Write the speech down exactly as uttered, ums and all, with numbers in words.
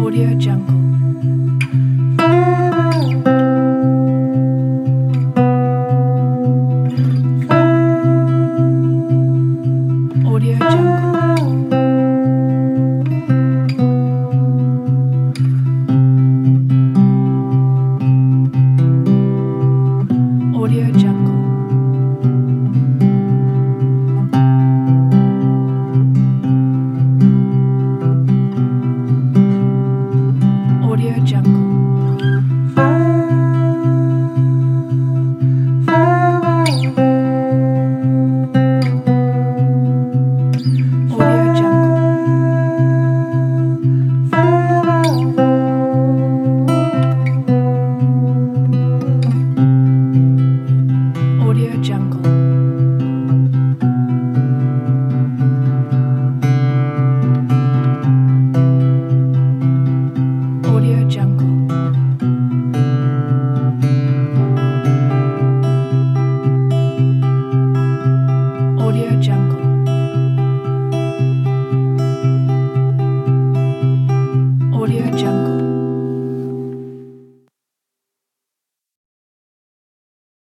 Audio Jungle. Audio Jungle. Audio Jungle. Audio Jungle. Audio Jungle. Audio Jungle. Audio Jungle. Audio Jungle. Audio Jungle.